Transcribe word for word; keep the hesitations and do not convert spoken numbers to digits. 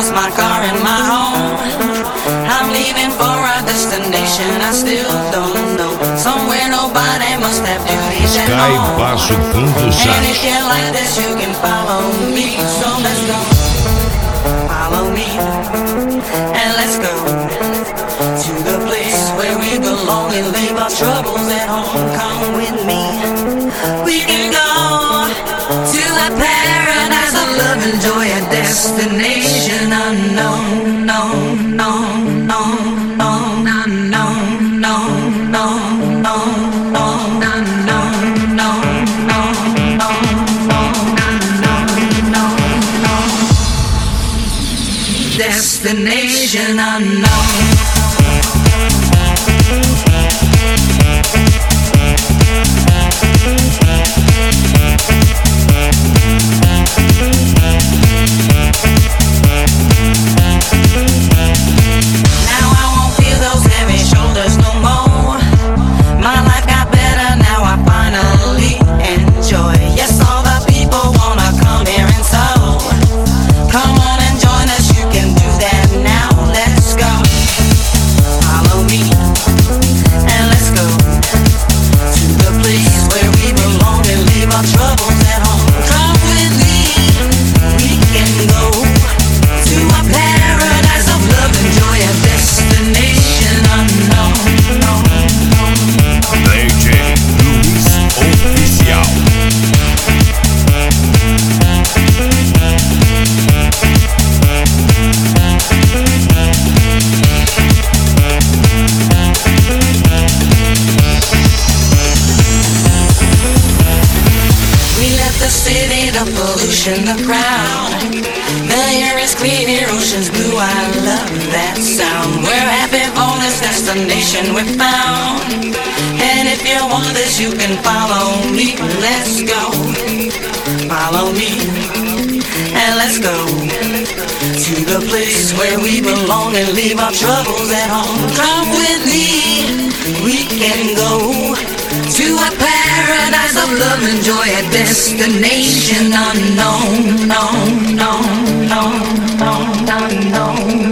lost my car and my home. I'm leaving for a destination I still don't know. Somewhere nobody must have duties at Sky home. Baixo Fundo And Chat. if you like this, you can follow me. So let's go. Follow me. And let's go to the place where we belong and leave our troubles at home. Come with me. We can go to a paradise of love and joy, a destination unknown, no, no, no, no, no, no, no, no, no, no, no, no, destination unknown. The crowd, the air is clear, ocean's blue. I love that sound. We're happy for this destination we found. And if you want this, you can follow me. Let's go, follow me, and let's go to the place where we belong and leave our troubles at home. Come with me, we can go to a paradise of love and joy, a destination unknown, no, no, no, no, no, no.